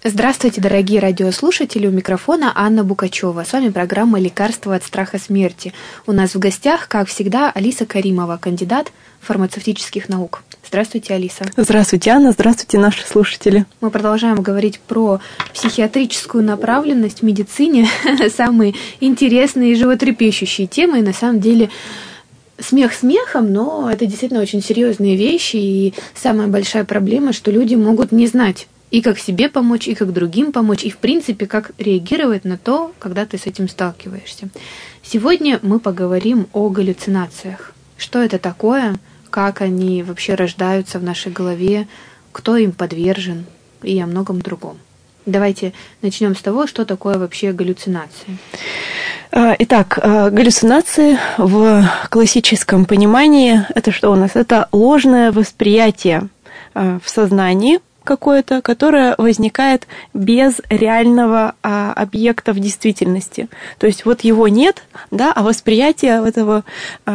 Здравствуйте, дорогие радиослушатели, у микрофона Анна Букачева. С вами программа «Лекарство от страха смерти». У нас в гостях, как всегда, Алиса Каримова, кандидат фармацевтических наук. Здравствуйте, Алиса. Здравствуйте, Анна. Здравствуйте, наши слушатели. Мы продолжаем говорить про психиатрическую направленность в медицине. Самые интересные и животрепещущие темы. И на самом деле смех смехом, но это действительно очень серьезные вещи. И самая большая проблема, что люди могут не знать, и как себе помочь, и как другим помочь, и, в принципе, как реагировать на то, когда ты с этим сталкиваешься. Сегодня мы поговорим о галлюцинациях. Что это такое, как они вообще рождаются в нашей голове, кто им подвержен и о многом другом. Давайте начнем с того, что такое вообще галлюцинации. Итак, галлюцинации в классическом понимании – это что у нас? Это ложное восприятие в сознании какое-то, которое возникает без реального объекта в действительности. То есть вот его нет, да, а восприятие этого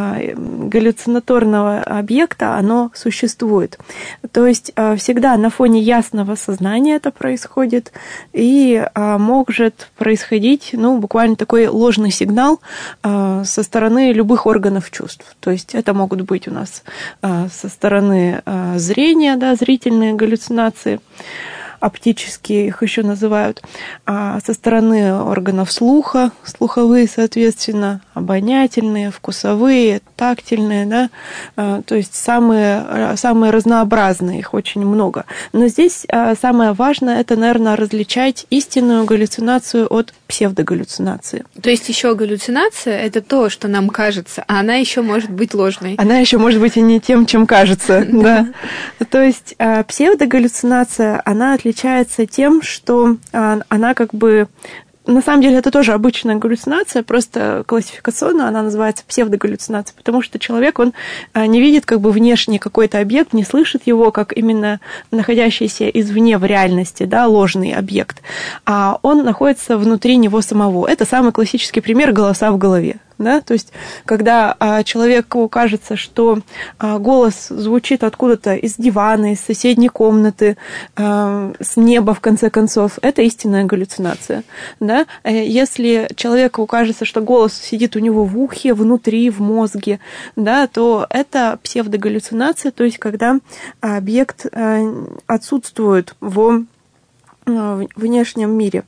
галлюцинаторного объекта, оно существует. То есть всегда на фоне ясного сознания это происходит, и может происходить, буквально такой ложный сигнал со стороны любых органов чувств. То есть это могут быть у нас со стороны зрения, да, зрительные галлюцинации, оптические их еще называют, со стороны органов слуха, слуховые, соответственно, обонятельные, вкусовые, тактильные, да, то есть самые разнообразные, их очень много. Но здесь самое важное – это, наверное, различать истинную галлюцинацию от псевдогаллюцинации. То есть еще галлюцинация – это то, что нам кажется, а она еще может быть ложной. Она еще может быть и не тем, чем кажется, да. То есть псевдогаллюцинация, она отличается тем, что она как бы... На самом деле это тоже обычная галлюцинация, просто классификационно она называется псевдогаллюцинация, потому что человек, он не видит как бы внешне какой-то объект, не слышит его как именно находящийся извне в реальности, да, ложный объект, а он находится внутри него самого. Это самый классический пример голоса в голове. Да? То есть, когда человеку кажется, что голос звучит откуда-то из дивана, из соседней комнаты, с неба, в конце концов, это истинная галлюцинация. Да? Если человеку кажется, что голос сидит у него в ухе, внутри, в мозге, да, то это псевдогаллюцинация, то есть, когда объект отсутствует в внешнем мире.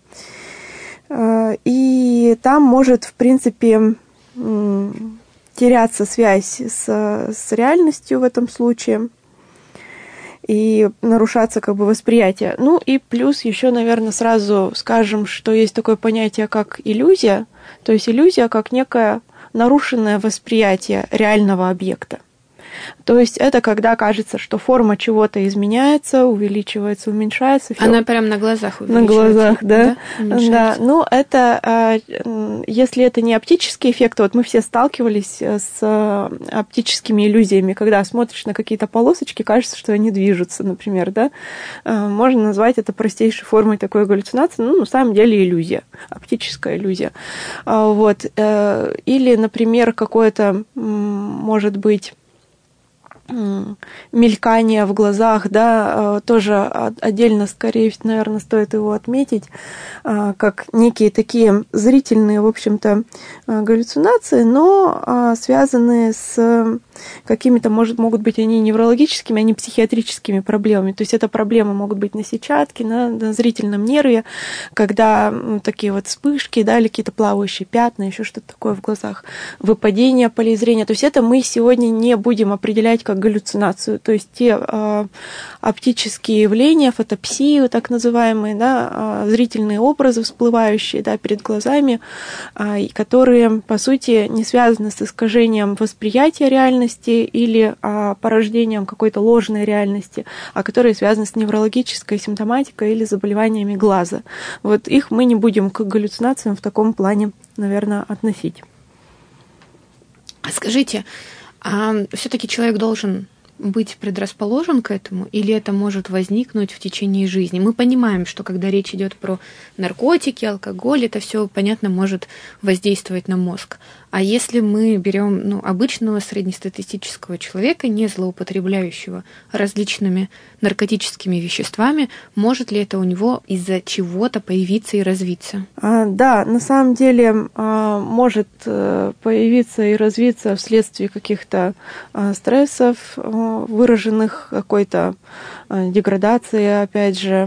И там может, в принципе, теряться связь с реальностью в этом случае и нарушаться как бы восприятие. И плюс еще, наверное, сразу скажем, что есть такое понятие, как иллюзия, то есть иллюзия как некое нарушенное восприятие реального объекта. То есть это когда кажется, что форма чего-то изменяется, увеличивается, уменьшается. Она прям на глазах увеличивается. На глазах, да. Да. Это, если это не оптический эффект, вот мы все сталкивались с оптическими иллюзиями, когда смотришь на какие-то полосочки, кажется, что они движутся, например, да. Можно назвать это простейшей формой такой галлюцинации, на самом деле иллюзия, оптическая иллюзия. Вот. Или, например, какое-то, может быть, мелькание в глазах, да, тоже отдельно, скорее, наверное, стоит его отметить, как некие такие зрительные, в общем-то, галлюцинации, но связанные с какими-то, могут быть они неврологическими, они психиатрическими проблемами. То есть это проблемы могут быть на сетчатке, на зрительном нерве, когда такие вот вспышки, да, или какие-то плавающие пятна, еще что-то такое в глазах, выпадение полей зрения. То есть это мы сегодня не будем определять как галлюцинацию. То есть те оптические явления, фотопсии, так называемые, да, зрительные образы всплывающие, да, перед глазами, которые, по сути, не связаны с искажением восприятия реальности или порождением какой-то ложной реальности, а которые связаны с неврологической симптоматикой или заболеваниями глаза. Вот их мы не будем к галлюцинациям в таком плане, наверное, относить. Скажите, а все-таки человек должен быть предрасположен к этому, или это может возникнуть в течение жизни? Мы понимаем, что когда речь идет про наркотики, алкоголь, это все, понятно, может воздействовать на мозг. А если мы берем обычного среднестатистического человека, не злоупотребляющего различными наркотическими веществами, может ли это у него из-за чего-то появиться и развиться? Да, на самом деле может появиться и развиться вследствие каких-то стрессов, выраженных какой-то деградации, опять же,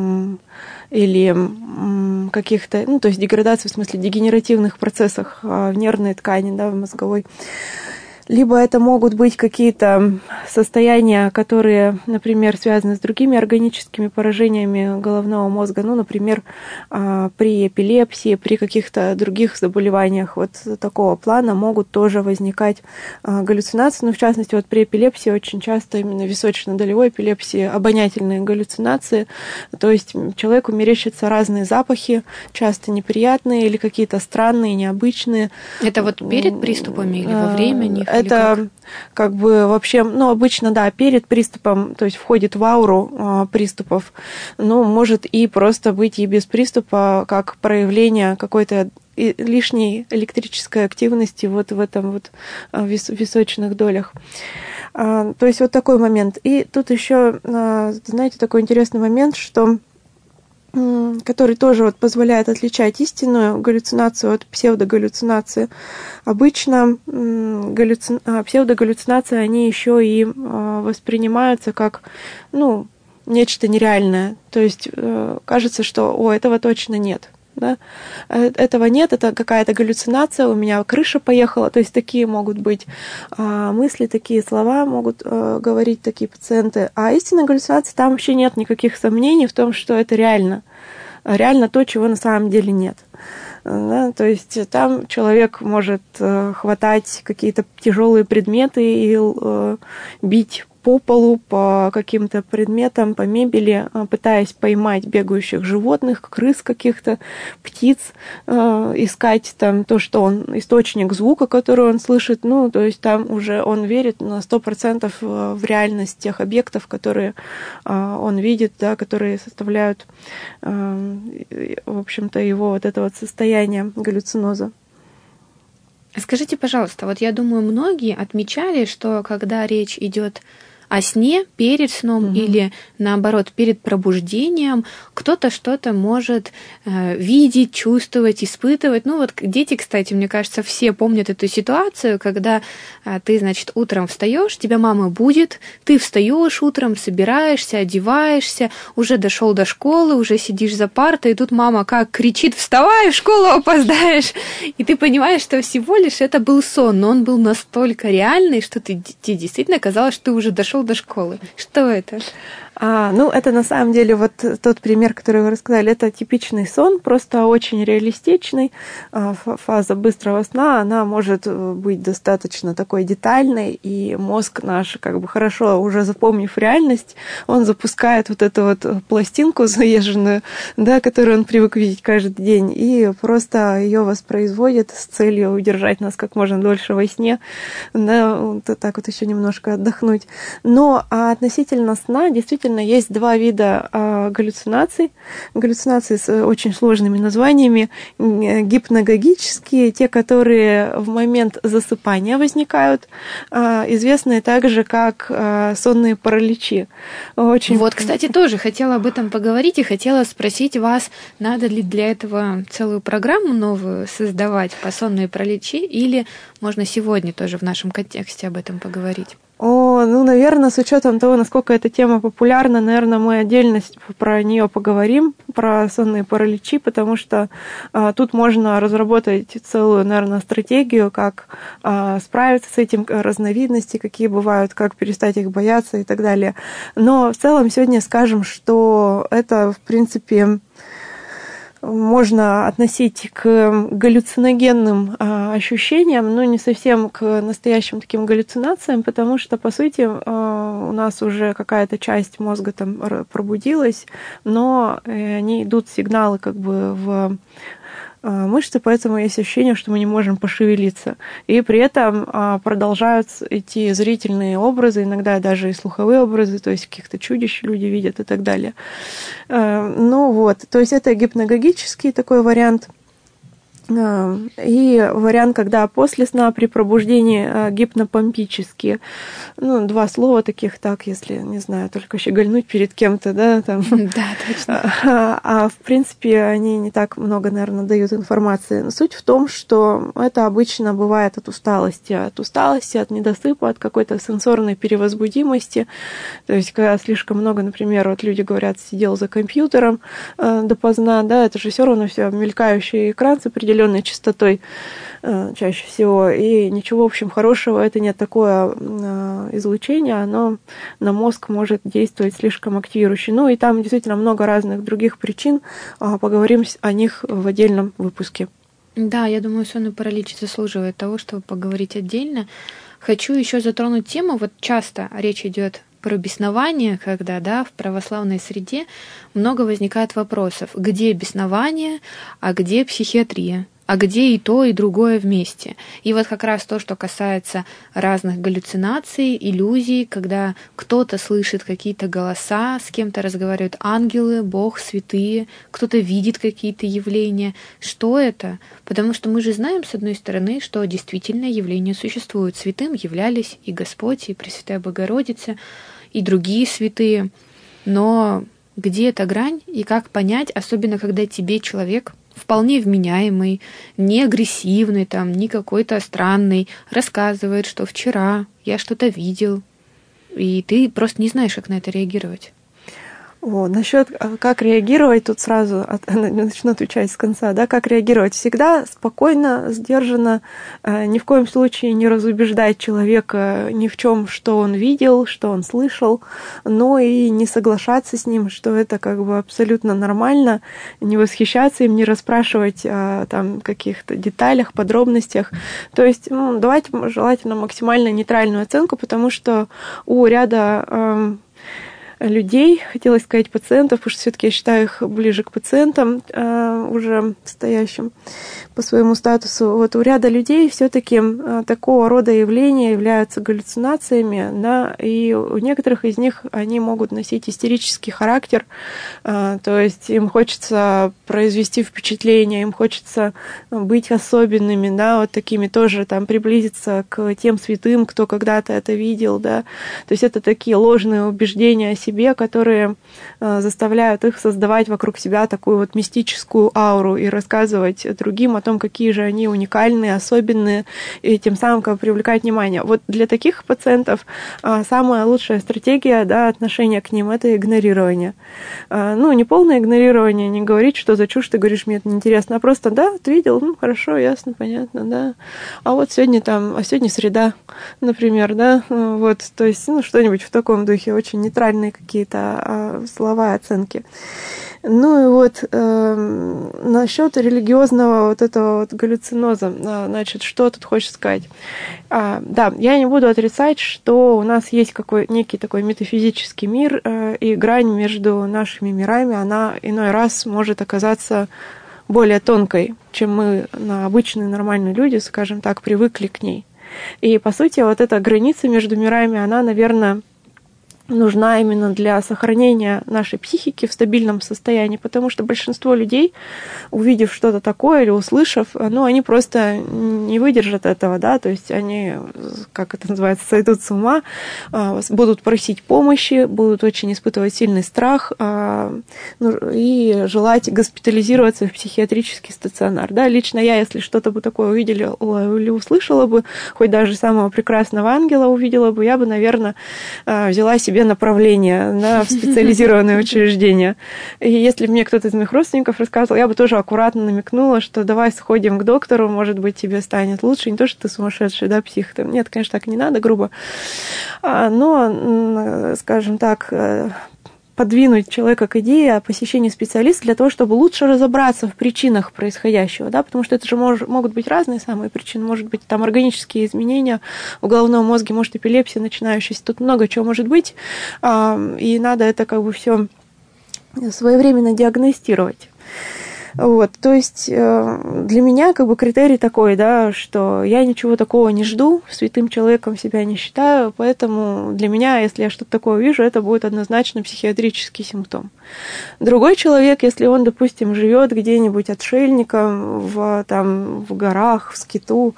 или каких-то, то есть деградации в смысле дегенеративных процессах в нервной ткани, да, в мозговой. Либо это могут быть какие-то состояния, которые, например, связаны с другими органическими поражениями головного мозга, например, при эпилепсии, при каких-то других заболеваниях вот такого плана могут тоже возникать галлюцинации. В частности, при эпилепсии очень часто именно височно-долевой эпилепсии обонятельные галлюцинации, то есть человеку мерещатся разные запахи, часто неприятные или какие-то странные, необычные. Это перед приступами или во время них? Это как бы вообще, обычно, да, перед приступом, то есть входит в ауру приступов, но может и просто быть и без приступа, как проявление какой-то лишней электрической активности в этом височных долях. То есть такой момент. И тут еще, знаете, такой интересный момент, что который тоже позволяет отличать истинную галлюцинацию от псевдогаллюцинации. Обычно псевдогаллюцинации, они еще и воспринимаются как, нечто нереальное. То есть кажется, что, этого точно нет. Да? Этого нет, это какая-то галлюцинация, у меня крыша поехала. То есть такие могут быть мысли, такие слова могут говорить такие пациенты. А истинная галлюцинация, там вообще нет никаких сомнений в том, что это реально. Реально то, чего на самом деле нет. Да? То есть там человек может хватать какие-то тяжелые предметы и бить по полу, по каким-то предметам, по мебели, пытаясь поймать бегающих животных, крыс каких-то, птиц, искать там то, что источник звука, который он слышит, то есть там уже он верит на 100% в реальность тех объектов, которые он видит, да, которые составляют, в общем-то, его это состояние галлюциноза. Скажите, пожалуйста, я думаю, многие отмечали, что когда речь идет о сне, перед сном или, наоборот, перед пробуждением, кто-то что-то может видеть, чувствовать, испытывать. Дети, кстати, мне кажется, все помнят эту ситуацию, когда ты, значит, утром встаешь, тебя мама будит, ты встаешь утром, собираешься, одеваешься, уже дошел до школы, уже сидишь за партой, и тут мама как кричит: «Вставай, в школу опоздаешь!» И ты понимаешь, что всего лишь это был сон, но он был настолько реальный, что тебе действительно казалось, что ты уже дошел до школы. Что это? Это на самом деле тот пример, который вы рассказали, это типичный сон, просто очень реалистичный. Фаза быстрого сна, она может быть достаточно такой детальной, и мозг наш, хорошо уже запомнив реальность, он запускает эту пластинку заезженную, да, которую он привык видеть каждый день, и просто ее воспроизводит с целью удержать нас как можно дольше во сне, да, так еще немножко отдохнуть. Но относительно сна действительно есть два вида галлюцинаций. Галлюцинации с очень сложными названиями. Гипногогические, те, которые в момент засыпания возникают, известные также как сонные параличи. Кстати, тоже хотела об этом поговорить и хотела спросить вас, надо ли для этого целую программу новую создавать по сонные параличи, или можно сегодня тоже в нашем контексте об этом поговорить? Наверное, с учетом того, насколько эта тема популярна, наверное, мы отдельно про нее поговорим, про сонные параличи, потому что тут можно разработать целую, наверное, стратегию, как справиться с этим, разновидности, какие бывают, как перестать их бояться и так далее. Но в целом сегодня скажем, что это, в принципе, можно относить к галлюциногенным ощущениям, но не совсем к настоящим таким галлюцинациям, потому что, по сути, у нас уже какая-то часть мозга там пробудилась, но они идут сигналы в мышцы, поэтому есть ощущение, что мы не можем пошевелиться. И при этом продолжают идти зрительные образы, иногда даже и слуховые образы, то есть каких-то чудищ люди видят и так далее. Ну вот, то есть это гипногогический такой вариант. И вариант, когда после сна при пробуждении гипнопомпические, ну, 2 слова таких, так, если, не знаю, только щегольнуть перед кем-то, да, там. Да, точно. А в принципе они не так много, наверное, дают информации. Но суть в том, что это обычно бывает от усталости, от недосыпа, от какой-то сенсорной перевозбудимости. То есть, когда слишком много, например, вот люди говорят, сидел за компьютером допоздна, да, это же все равно все мелькающий экран с определенной частотой чаще всего, и ничего, в общем, хорошего это не такое излучение, оно на мозг может действовать слишком активирующе. Ну и там действительно много разных других причин, поговорим о них в отдельном выпуске. Да, я думаю, сонный паралич заслуживает того, чтобы поговорить отдельно. Хочу еще затронуть тему, вот часто речь идет про беснование, когда, да, в православной среде много возникает вопросов, где беснование, а где психиатрия, а где и то, и другое вместе. И вот как раз то, что касается разных галлюцинаций, иллюзий, когда кто-то слышит какие-то голоса, с кем-то разговаривают ангелы, Бог, святые, кто-то видит какие-то явления. Что это? Потому что мы же знаем, с одной стороны, что действительно явления существуют. Святым являлись и Господь, и Пресвятая Богородица, и другие святые. Но где эта грань и как понять, особенно когда тебе человек вполне вменяемый, не агрессивный, там, не какой-то странный, рассказывает, что вчера я что-то видел, и ты просто не знаешь, как на это реагировать. Насчет как реагировать, тут сразу начну отвечать с конца, да, как реагировать. Всегда спокойно, сдержанно, ни в коем случае не разубеждать человека ни в чем, что он видел, что он слышал, но и не соглашаться с ним, что это как бы абсолютно нормально, не восхищаться им, не расспрашивать о там каких-то деталях, подробностях. То есть давать желательно максимально нейтральную оценку, потому что у ряда людей, хотелось сказать пациентов, потому что все-таки я считаю их ближе к пациентам, уже стоящим по своему статусу. Вот у ряда людей все-таки такого рода явления являются галлюцинациями, да, и у некоторых из них они могут носить истерический характер, то есть им хочется произвести впечатление, им хочется быть особенными, да, вот такими тоже там приблизиться к тем святым, кто когда-то это видел, да, то есть это такие ложные убеждения о себе, которые заставляют их создавать вокруг себя такую вот мистическую ауру и рассказывать другим о том, какие же они уникальные, особенные, и тем самым как бы привлекать внимание. Вот для таких пациентов самая лучшая стратегия, да, отношения к ним — это игнорирование. Ну, не полное игнорирование, не говорить, что за чушь ты говоришь, мне это неинтересно, а просто, да, ты видел, ну, хорошо, ясно, понятно, да. А вот сегодня сегодня среда, например, да, вот, то есть, ну, что-нибудь в таком духе, очень нейтральные какие-то слова, оценки. Ну и вот насчет религиозного вот этого вот галлюциноза, значит, что тут хочешь сказать? Да, я не буду отрицать, что у нас есть некий такой метафизический мир, и грань между нашими мирами, она иной раз может оказаться более тонкой, чем мы, обычные нормальные люди, скажем так, привыкли к ней. И, по сути, вот эта граница между мирами, она, наверное, нужна именно для сохранения нашей психики в стабильном состоянии, потому что большинство людей, увидев что-то такое или услышав, ну, они просто не выдержат этого, да, то есть они, как это называется, сойдут с ума, будут просить помощи, будут очень испытывать сильный страх и желать госпитализироваться в психиатрический стационар, да. Лично я, если что-то бы такое увидела или услышала бы, хоть даже самого прекрасного ангела увидела бы, я бы, наверное, взяла себе направление, да, в специализированное учреждение. И если бы мне кто-то из моих родственников рассказывал, я бы тоже аккуратно намекнула, что давай сходим к доктору, может быть, тебе станет лучше. Не то, что ты сумасшедший, да, псих. Нет, конечно, так не надо, грубо. Но, скажем так, подвинуть человека к идее о посещении специалиста для того, чтобы лучше разобраться в причинах происходящего, да, потому что это же могут быть разные самые причины, может быть, там органические изменения в головном мозге, может, эпилепсия начинающаяся, тут много чего может быть, и надо это как бы все своевременно диагностировать. Вот, то есть для меня как бы критерий такой, да, что я ничего такого не жду, святым человеком себя не считаю, поэтому для меня, если я что-то такое вижу, это будет однозначно психиатрический симптом. Другой человек, если он, допустим, живет где-нибудь отшельником в горах, в скиту,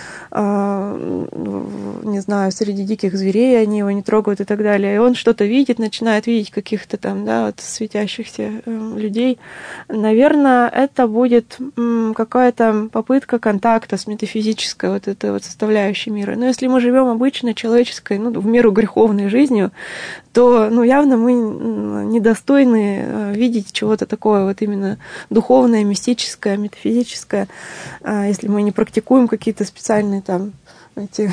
не знаю, среди диких зверей, они его не трогают и так далее, и он что-то видит, начинает видеть каких-то там, да, вот светящихся людей, наверное, это будет какая-то попытка контакта с метафизической вот этой вот составляющей мира. Но если мы живем обычной человеческой, ну, в меру греховной жизнью, то, ну, явно мы недостойны видеть чего-то такое вот именно духовное, мистическое, метафизическое, если мы не практикуем какие-то специальные там эти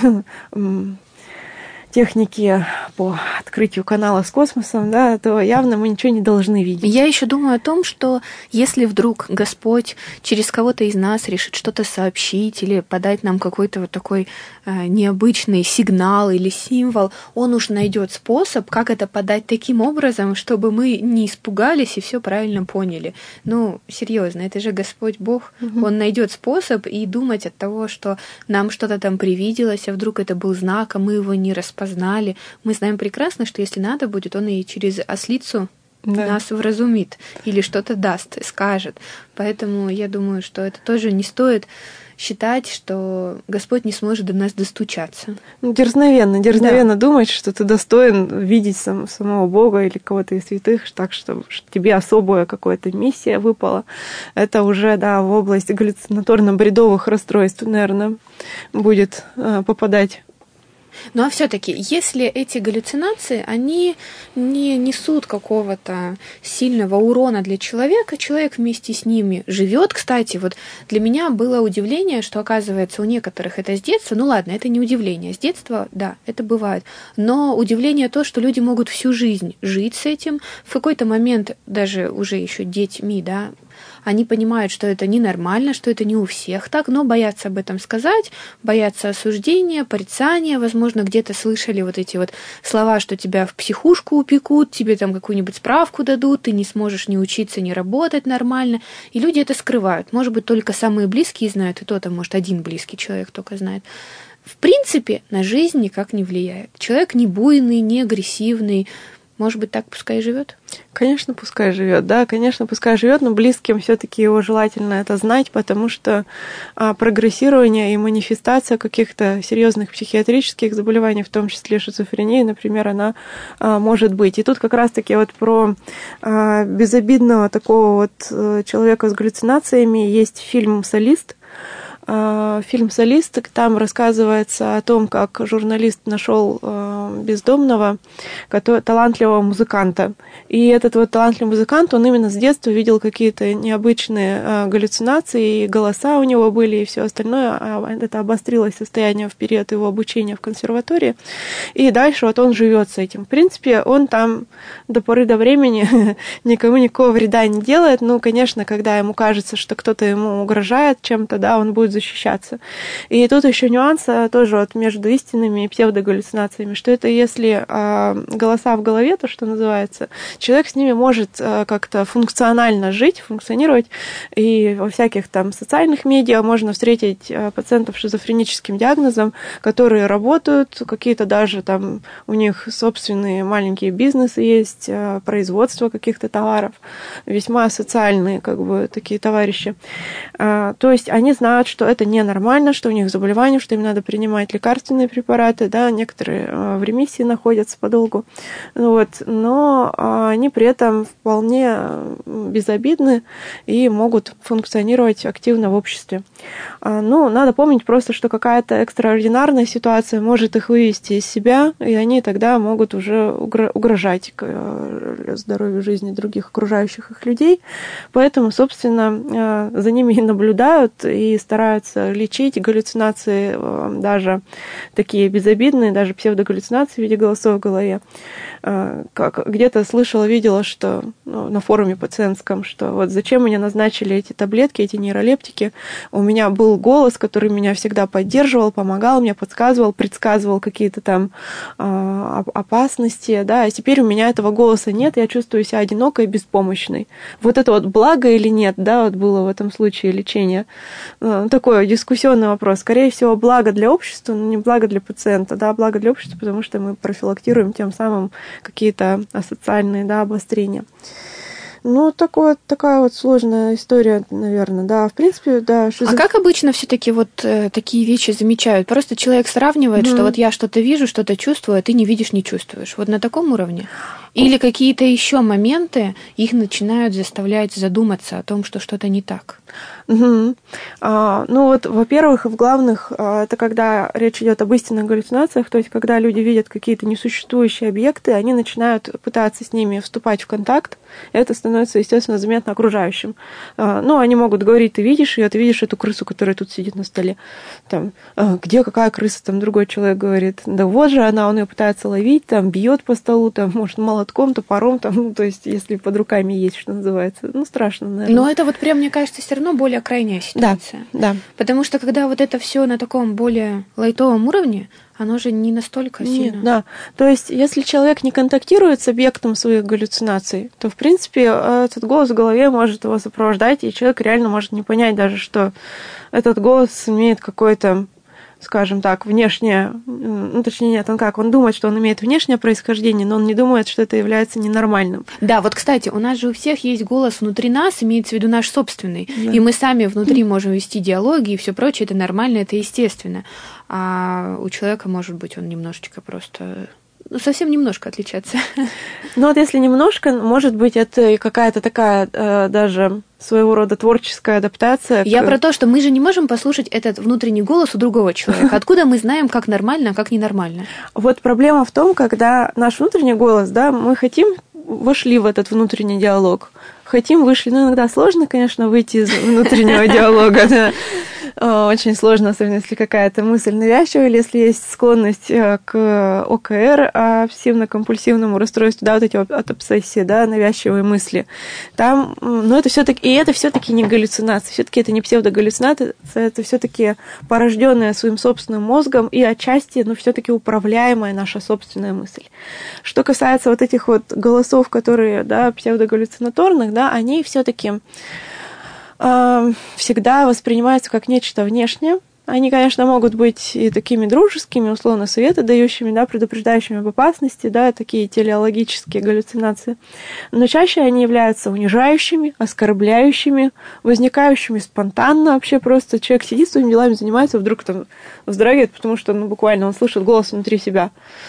техники по открытию канала с космосом, да, то явно мы ничего не должны видеть. Я еще думаю о том, что если вдруг Господь через кого-то из нас решит что-то сообщить или подать нам какой-то вот такой необычный сигнал или символ, Он уж найдет способ, как это подать таким образом, чтобы мы не испугались и все правильно поняли. Ну, серьезно, это же Господь Бог, Он найдет способ, и думать от того, что нам что-то там привиделось, а вдруг это был знак, а мы его не распознали. Мы знаем прекрасно, что если надо будет, Он и через ослицу нас вразумит или что-то даст, скажет. Поэтому я думаю, что это тоже не стоит считать, что Господь не сможет до нас достучаться. Ну, дерзновенно думать, что ты достоин видеть самого Бога или кого-то из святых, так что тебе особая какая-то миссия выпала. Это уже, да, в область галлюцинаторно-бредовых расстройств, наверное, будет попадать. Ну а все-таки, если эти галлюцинации, они не несут какого-то сильного урона для человека, человек вместе с ними живет. Кстати, вот для меня было удивление, что, оказывается, у некоторых это с детства, ну ладно, это не удивление, с детства, да, это бывает, но удивление то, что люди могут всю жизнь жить с этим, в какой-то момент даже уже еще детьми, да, они понимают, что это ненормально, что это не у всех так, но боятся об этом сказать, боятся осуждения, порицания, возможно, где-то слышали вот эти вот слова, что тебя в психушку упекут, тебе там какую-нибудь справку дадут, ты не сможешь ни учиться, ни работать нормально, и люди это скрывают. Может быть, только самые близкие знают, и то там, может, один близкий человек только знает. В принципе, на жизнь никак не влияет. Человек не буйный, не агрессивный, может быть, так пускай живет? Конечно, пускай живет, да, конечно, пускай живет, но близким все-таки его желательно это знать, потому что прогрессирование и манифестация каких-то серьезных психиатрических заболеваний, в том числе шизофрении, например, она может быть. И тут как раз-таки вот про безобидного такого вот человека с галлюцинациями есть фильм «Солист». Фильм «Солист», там рассказывается о том, как журналист нашел бездомного, талантливого музыканта. И этот вот талантливый музыкант, он именно с детства видел какие-то необычные галлюцинации, и голоса у него были, и все остальное. Это обострилось состояние в период его обучения в консерватории. И дальше вот он живет с этим. В принципе, он там до поры до времени никому никакого вреда не делает. Ну, конечно, когда ему кажется, что кто-то ему угрожает чем-то, да, он будет защищаться. И тут еще нюанс тоже вот между истинными и псевдогаллюцинациями, что это если голоса в голове, то, что называется, человек с ними может как-то функционально жить, функционировать, и во всяких там социальных медиа можно встретить пациентов с шизофреническим диагнозом, которые работают, какие-то даже там у них собственные маленькие бизнесы есть, производство каких-то товаров, весьма социальные как бы такие товарищи. То есть они знают, что это ненормально, что у них заболевание, что им надо принимать лекарственные препараты, да, некоторые в ремиссии находятся подолгу, вот, но они при этом вполне безобидны и могут функционировать активно в обществе. Ну, надо помнить просто, что какая-то экстраординарная ситуация может их вывести из себя, и они тогда могут уже угрожать здоровью жизни других окружающих их людей, поэтому, собственно, за ними и наблюдают, и стараются лечить галлюцинации, даже такие безобидные, даже псевдогаллюцинации в виде голосов в голове. Как где-то слышала, видела, что на форуме пациентском, что вот зачем мне назначили эти таблетки, эти нейролептики. У меня был голос, который меня всегда поддерживал, помогал мне, подсказывал, предсказывал какие-то там опасности, да, а теперь у меня этого голоса нет, нет, я чувствую себя одинокой и беспомощной. Вот это вот благо или нет, да, вот было в этом случае лечение. Такой дискуссионный вопрос. Скорее всего, благо для общества, но не благо для пациента, да, благо для общества, потому что мы профилактируем тем самым какие-то асоциальные, да, обострения. Ну, такая вот сложная история, наверное, да. В принципе, да. А как обычно все-таки вот такие вещи замечают? Просто человек сравнивает, что вот я что-то вижу, что-то чувствую, а ты не видишь, не чувствуешь. Вот на таком уровне? Или какие-то еще моменты их начинают заставлять задуматься о том, что что-то не так? Ну вот, во-первых, в главных, это когда речь идет об истинных галлюцинациях, то есть когда люди видят какие-то несуществующие объекты, они начинают пытаться с ними вступать в контакт, и это становится, естественно, заметно окружающим. Они могут говорить: ты видишь ее, ты видишь эту крысу, которая тут сидит на столе. Там, где какая крыса? Там другой человек говорит: да вот же она, он ее пытается ловить, там, бьет по столу, там, может, молотком, топором, там, то есть, если под руками есть, что называется. Страшно, наверное. Но это вот прям, мне кажется, все равно более крайняя ситуация. Да. Потому что когда вот это все на таком более лайтовом уровне, оно же не настолько сильно. Нет, да. То есть, если человек не контактирует с объектом своих галлюцинаций, то, в принципе, этот голос в голове может его сопровождать, и человек реально может не понять даже, что этот голос имеет какое-то, скажем так, внешнее, точнее, нет, он думает, что он имеет внешнее происхождение, но он не думает, что это является ненормальным. Да, вот, кстати, у нас же у всех есть голос внутри нас, имеется в виду наш собственный, и мы сами внутри можем вести диалоги и все прочее, это нормально, это естественно. А у человека, может быть, он немножечко просто... совсем немножко отличаться. Ну вот если немножко, может быть, это какая-то такая даже своего рода творческая адаптация. Я про то, что мы же не можем послушать этот внутренний голос у другого человека. Откуда мы знаем, как нормально, а как ненормально? Вот проблема в том, когда наш внутренний голос, да, мы вошли в этот внутренний диалог. Вышли. Иногда сложно, конечно, выйти из внутреннего диалога, да. Очень сложно, особенно если какая-то мысль навязчивая, или если есть склонность к ОКР, обсессивно-компульсивному расстройству, да, вот эти от обсессии, да, навязчивые мысли. Там, но это все-таки не галлюцинация, все-таки это не псевдогаллюцинация, это все-таки порожденная своим собственным мозгом и отчасти, все-таки управляемая наша собственная мысль. Что касается вот этих вот голосов, которые, да, псевдогаллюцинаторных, да, они все-таки всегда воспринимаются как нечто внешнее. Они, конечно, могут быть и такими дружескими, условно, советы дающими, да, предупреждающими об опасности, да, такие телеологические галлюцинации. Но чаще они являются унижающими, оскорбляющими, возникающими спонтанно. Вообще просто человек сидит, своими делами занимается, вдруг там вздрагивает, потому что, буквально он слышит голос внутри себя.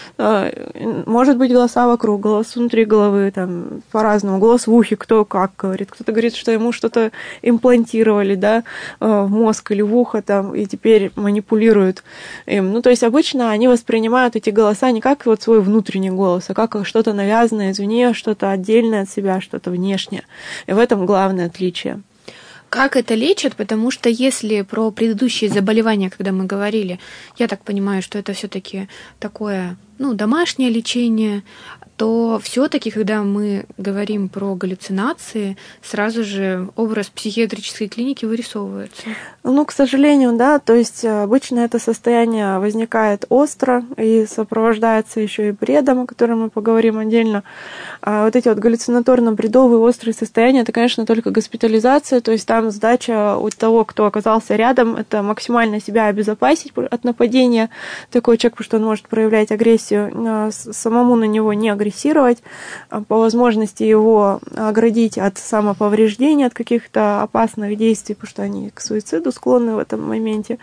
Может быть, голоса вокруг, голос внутри головы, там, по-разному. Голос в ухе, кто как говорит. Кто-то говорит, что ему что-то имплантировали, да, в мозг или в ухо, там, и теперь манипулируют им. То есть обычно они воспринимают эти голоса не как вот свой внутренний голос, а как что-то навязанное извне, что-то отдельное от себя, что-то внешнее. И в этом главное отличие. Как это лечат? Потому что если про предыдущие заболевания, когда мы говорили, я так понимаю, что это все-таки такое, домашнее лечение, то все-таки, когда мы говорим про галлюцинации, сразу же образ психиатрической клиники вырисовывается. К сожалению, да, то есть обычно это состояние возникает остро и сопровождается еще и бредом, о котором мы поговорим отдельно. А вот эти вот галлюцинаторно-бредовые острые состояния, это, конечно, только госпитализация, то есть там задача у того, кто оказался рядом, это максимально себя обезопасить от нападения такого человека, потому что он может проявлять агрессию, самому на него не агрессировать, по возможности его оградить от самоповреждения, от каких-то опасных действий, потому что они к суициду склонны в этом моменте.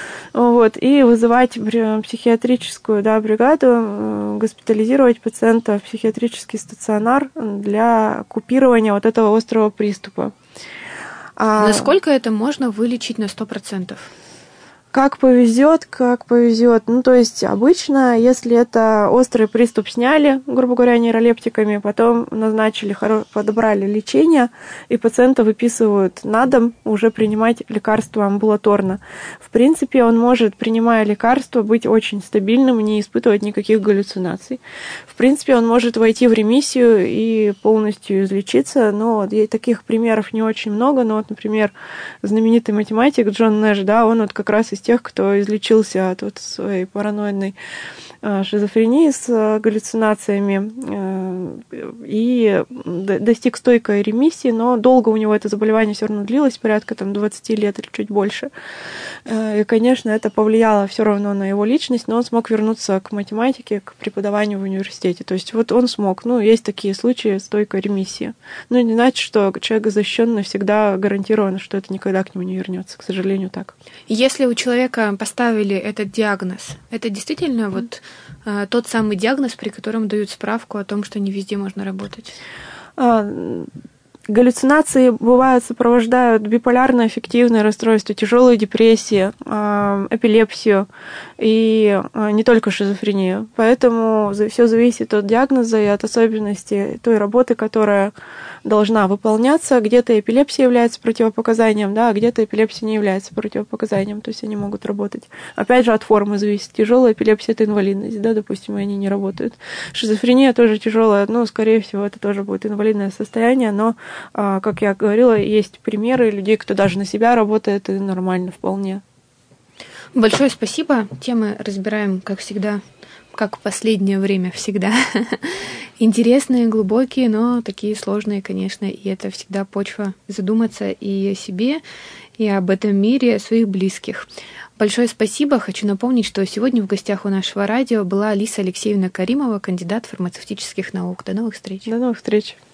И вызывать психиатрическую, да, бригаду, госпитализировать пациента в психиатрический стационар для купирования вот этого острого приступа. Насколько это можно вылечить на 100%? Как повезет. То есть обычно, если это острый приступ сняли, грубо говоря, нейролептиками, потом назначили, подобрали лечение, и пациента выписывают на дом уже принимать лекарства амбулаторно. В принципе, он может, принимая лекарства, быть очень стабильным и не испытывать никаких галлюцинаций. В принципе, он может войти в ремиссию и полностью излечиться, но таких примеров не очень много. Но например, знаменитый математик Джон Нэш, да, он как раз из тех, кто излечился от своей параноидной шизофрении с галлюцинациями. и достиг стойкой ремиссии, но долго у него это заболевание все равно длилось, порядка 20 лет или чуть больше. И, конечно, это повлияло все равно на его личность, но он смог вернуться к математике, к преподаванию в университете. То есть вот он смог. Есть такие случаи стойкой ремиссии. Но не значит, что человек защищенный всегда гарантировано, что это никогда к нему не вернется. К сожалению, так. Если у человека поставили этот диагноз, это действительно вот тот самый диагноз, при котором дают справку о том, что не везде можно работать? Галлюцинации бывают, сопровождают биполярное аффективное расстройство, тяжелую депрессию, эпилепсию и не только шизофрению. Поэтому все зависит от диагноза и от особенностей той работы, которая должна выполняться. Где-то эпилепсия является противопоказанием, да, а где-то эпилепсия не является противопоказанием, то есть они могут работать. Опять же, от формы зависит. Тяжелая эпилепсия – это инвалидность, да, допустим, и они не работают. Шизофрения тоже тяжелая, скорее всего, это тоже будет инвалидное состояние, но, как я говорила, есть примеры людей, кто даже на себя работает, и нормально вполне. Большое спасибо. Темы разбираем, как всегда, как в последнее время всегда. Интересные, глубокие, но такие сложные, конечно. И это всегда почва задуматься и о себе, и об этом мире, о своих близких. Большое спасибо. Хочу напомнить, что сегодня в гостях у нашего радио была Алиса Алексеевна Каримова, кандидат фармацевтических наук. До новых встреч. До новых встреч.